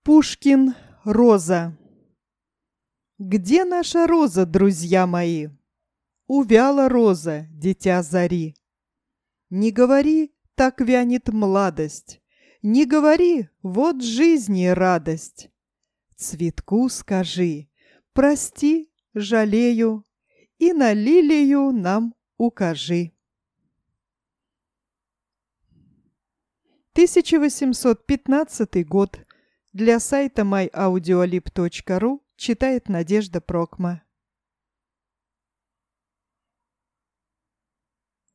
Пушкин. Роза. Где наша роза, друзья мои? Увяла роза, дитя зари. Не говори, так вянет младость. Не говори, вот жизни радость. Цветку скажи, прости, жалею, и на лилию нам укажи. 1815 год. Для сайта myaudiolib.ru читает Надежда Прокма.